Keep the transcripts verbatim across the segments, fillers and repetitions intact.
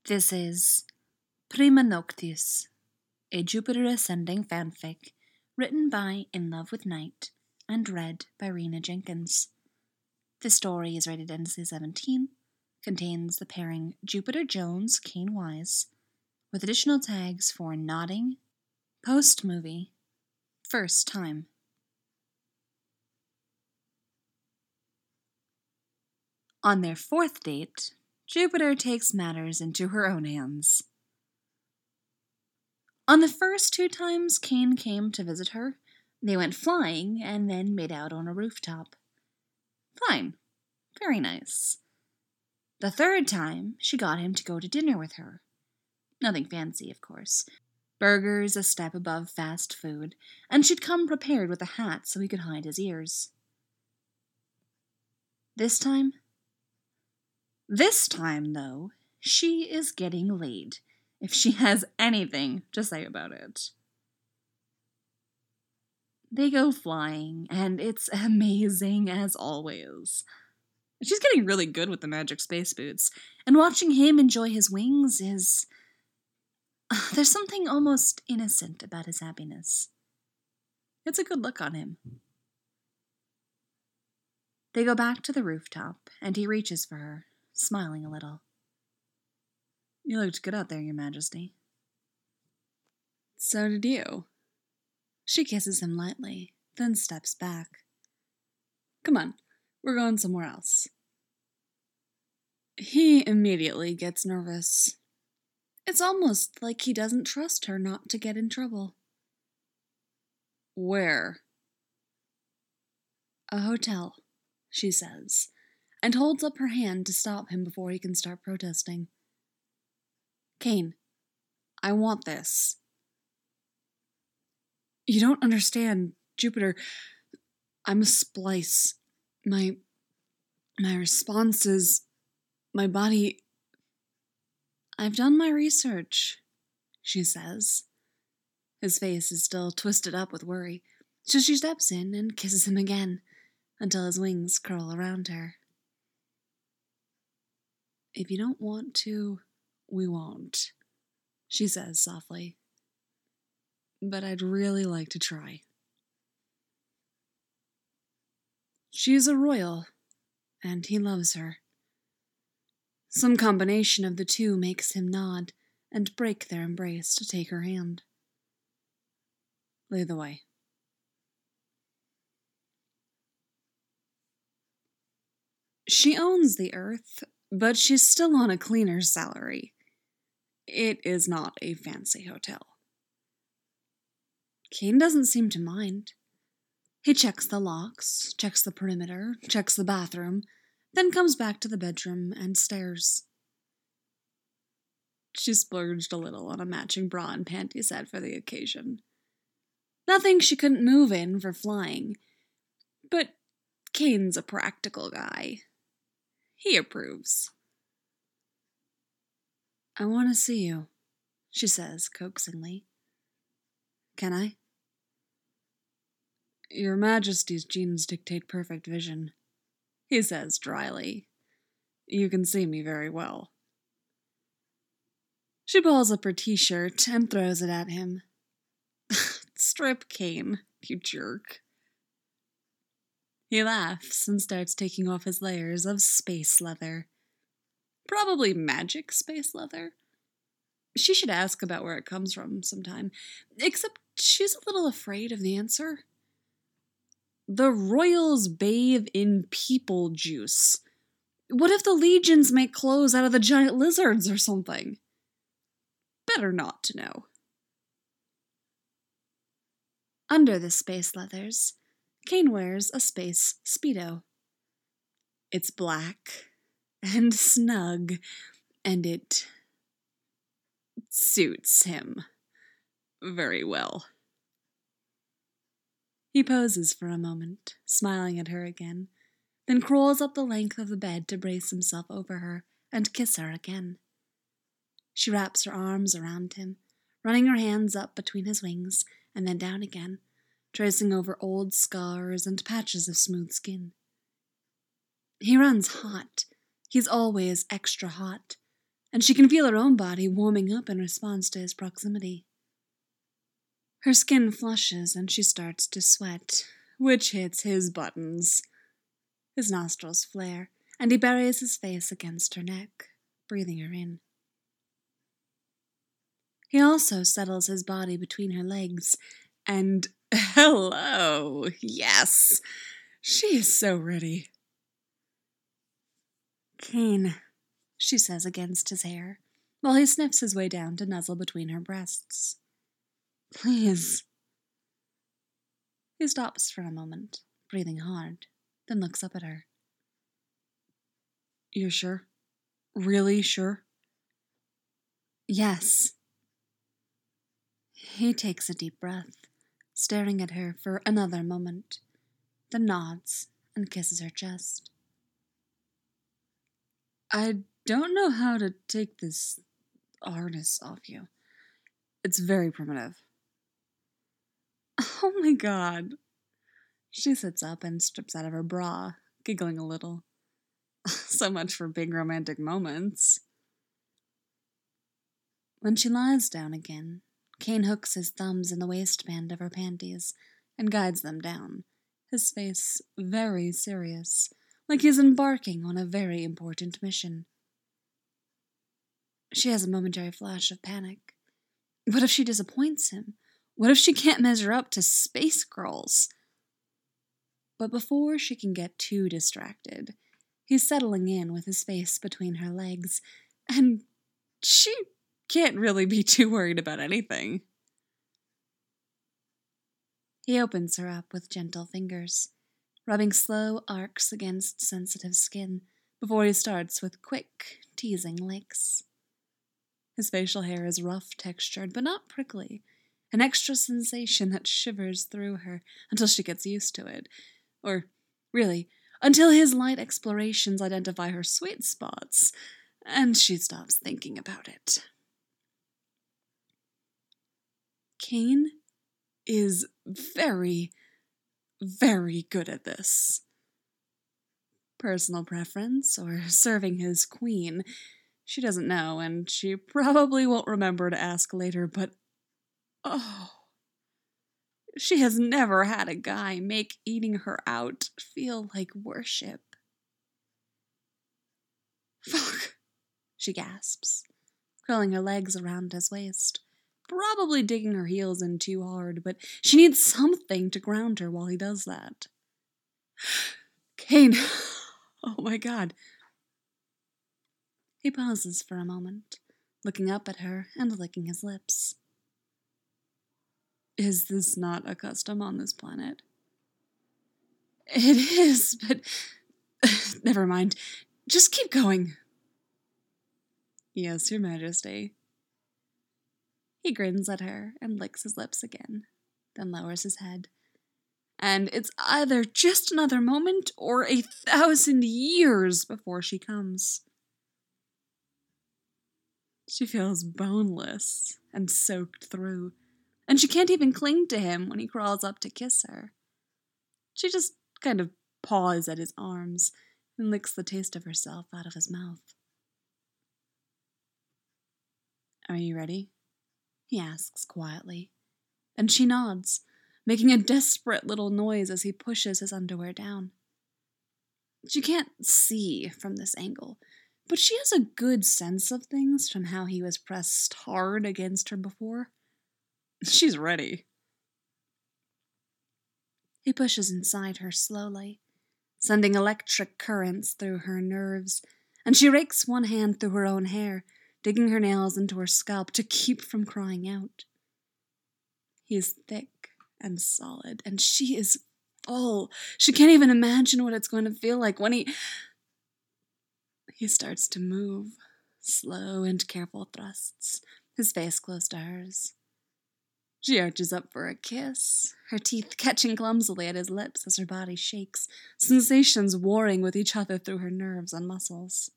This is Prima Noctis, a Jupiter Ascending fanfic written by In Love with Night and read by Rena Jenkins. The story is rated N C seventeen, contains the pairing Jupiter Jones, Kane Wise, with additional tags for nodding, post-movie, first time. On their fourth date, Jupiter takes matters into her own hands. On the first two times Kane came to visit her, they went flying and then made out on a rooftop. Fine. Very nice. The third time, she got him to go to dinner with her. Nothing fancy, of course. Burgers a step above fast food, and she'd come prepared with a hat so he could hide his ears. This time? This time, though, she is getting laid, if she has anything to say about it. They go flying, and it's amazing as always. She's getting really good with the magic space boots, and watching him enjoy his wings is... There's something almost innocent about his happiness. It's a good look on him. They go back to the rooftop, and he reaches for her, smiling a little. You looked good out there, Your Majesty. So did you. She kisses him lightly, then steps back. Come on, we're going somewhere else. He immediately gets nervous. It's almost like he doesn't trust her not to get in trouble. Where? A hotel, she says, and holds up her hand to stop him before he can start protesting. Kane, I want this. You don't understand, Jupiter. I'm a splice. My... my responses... my body... I've done my research, she says. His face is still twisted up with worry, so she steps in and kisses him again, until his wings curl around her. If you don't want to, we won't, she says softly. But I'd really like to try. She's a royal, and he loves her. Some combination of the two makes him nod and break their embrace to take her hand. Lead the way. She owns the earth, but she's still on a cleaner's salary. It is not a fancy hotel. Kane doesn't seem to mind. He checks the locks, checks the perimeter, checks the bathroom, then comes back to the bedroom and stares. She splurged a little on a matching bra and panty set for the occasion. Nothing she couldn't move in for flying, but Kane's a practical guy. He approves. I want to see you, she says coaxingly. Can I? Your Majesty's genes dictate perfect vision, he says dryly. You can see me very well. She pulls up her t-shirt and throws it at him. Strip, Kane, you jerk. He laughs and starts taking off his layers of space leather. Probably magic space leather. She should ask about where it comes from sometime, except she's a little afraid of the answer. The royals bathe in people juice. What if the legions make clothes out of the giant lizards or something? Better not to know. Under the space leathers, Kane wears a space Speedo. It's black and snug, and it suits him very well. He poses for a moment, smiling at her again, then crawls up the length of the bed to brace himself over her and kiss her again. She wraps her arms around him, running her hands up between his wings and then down again, tracing over old scars and patches of smooth skin. He runs hot. He's always extra hot, and she can feel her own body warming up in response to his proximity. Her skin flushes and she starts to sweat, which hits his buttons. His nostrils flare, and he buries his face against her neck, breathing her in. He also settles his body between her legs, and hello, yes, she is so ready. Kane, she says against his hair, while he sniffs his way down to nuzzle between her breasts. Please. He stops for a moment, breathing hard, then looks up at her. You're sure? Really sure? Yes. He takes a deep breath, staring at her for another moment, then nods and kisses her chest. I don't know how to take this harness off you. It's very primitive. Oh my god. She sits up and strips out of her bra, giggling a little. So much for big romantic moments. When she lies down again, Kane hooks his thumbs in the waistband of her panties and guides them down, his face very serious, like he's embarking on a very important mission. She has a momentary flash of panic. What if she disappoints him? What if she can't measure up to space girls? But before she can get too distracted, he's settling in with his face between her legs, and she can't really be too worried about anything. He opens her up with gentle fingers, rubbing slow arcs against sensitive skin before he starts with quick, teasing licks. His facial hair is rough-textured, but not prickly, an extra sensation that shivers through her until she gets used to it. Or, really, until his light explorations identify her sweet spots, and she stops thinking about it. Kane is very, very good at this. Personal preference, or serving his queen, she doesn't know, and she probably won't remember to ask later, but oh, she has never had a guy make eating her out feel like worship. Fuck, she gasps, curling her legs around his waist, probably digging her heels in too hard, but she needs something to ground her while he does that. Kane, oh my god. He pauses for a moment, looking up at her and licking his lips. Is this not a custom on this planet? It is, but never mind. Just keep going. Yes, Your Majesty. He grins at her and licks his lips again, then lowers his head. And it's either just another moment or a thousand years before she comes. She feels boneless and soaked through, and she can't even cling to him when he crawls up to kiss her. She just kind of paws at his arms and licks the taste of herself out of his mouth. Are you ready? He asks quietly, and she nods, making a desperate little noise as he pushes his underwear down. She can't see from this angle, but she has a good sense of things from how he was pressed hard against her before. She's ready. He pushes inside her slowly, sending electric currents through her nerves, and she rakes one hand through her own hair, digging her nails into her scalp to keep from crying out. He is thick and solid, and she is full. She can't even imagine what it's going to feel like when he... He starts to move, slow and careful thrusts, his face close to hers. She arches up for a kiss, her teeth catching clumsily at his lips as her body shakes, sensations warring with each other through her nerves and muscles.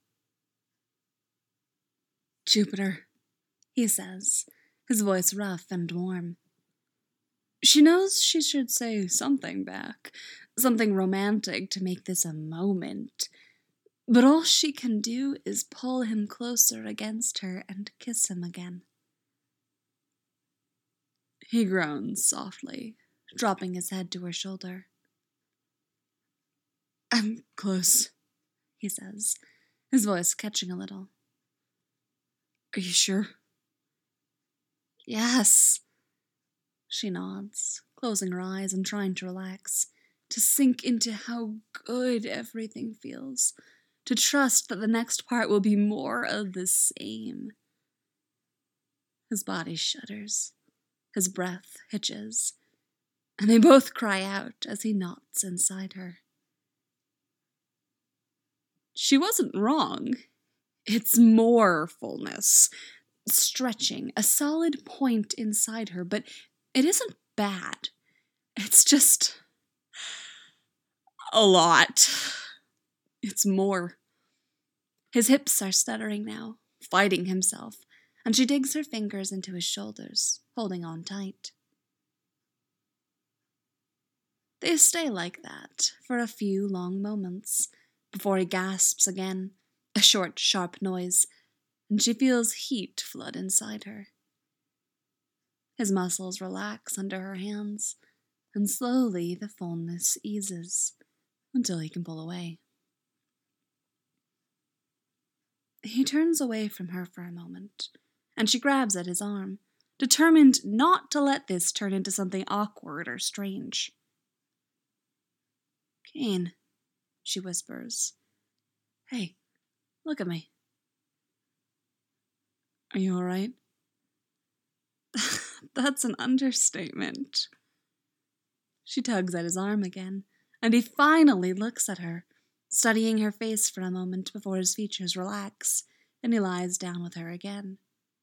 Jupiter, he says, his voice rough and warm. She knows she should say something back, something romantic to make this a moment, But all she can do is pull him closer against her and kiss him again. He groans softly, dropping his head to her shoulder. I'm close, he says, his voice catching a little. Are you sure? Yes. She nods, closing her eyes and trying to relax, to sink into how good everything feels, to trust that the next part will be more of the same. His body shudders, his breath hitches, and they both cry out as he knots inside her. She wasn't wrong. It's more fullness, stretching, a solid point inside her, but it isn't bad. It's just a lot. It's more. His hips are stuttering now, fighting himself, and she digs her fingers into his shoulders, holding on tight. They stay like that for a few long moments, before he gasps again, a short, sharp noise, and she feels heat flood inside her. His muscles relax under her hands, and slowly the fullness eases, until he can pull away. He turns away from her for a moment, and she grabs at his arm, determined not to let this turn into something awkward or strange. Kane, she whispers. Hey, look at me. Are you all right? That's an understatement. She tugs at his arm again, and he finally looks at her, studying her face for a moment before his features relax, and he lies down with her again.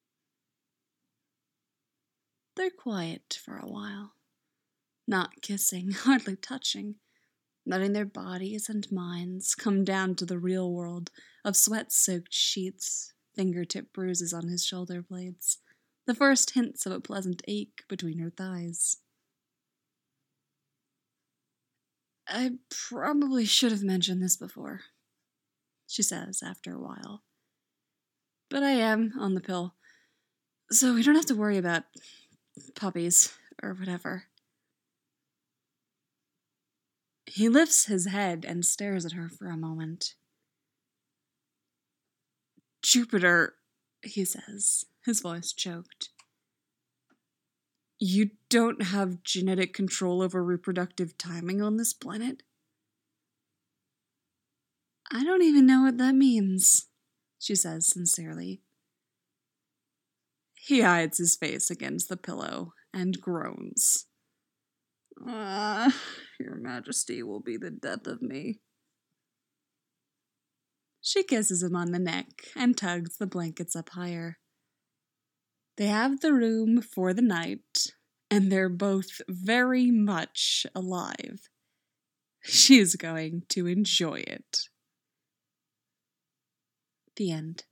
They're quiet for a while, not kissing, hardly touching, letting their bodies and minds come down to the real world of sweat-soaked sheets, fingertip bruises on his shoulder blades, the first hints of a pleasant ache between her thighs. I probably should have mentioned this before, she says after a while. But I am on the pill, so we don't have to worry about puppies or whatever. He lifts his head and stares at her for a moment. Jupiter, he says, his voice choked. You don't have genetic control over reproductive timing on this planet? I don't even know what that means, she says sincerely. He hides his face against the pillow and groans. Ah, your majesty will be the death of me. She kisses him on the neck and tugs the blankets up higher. They have the room for the night, and they're both very much alive. She's going to enjoy it. The end.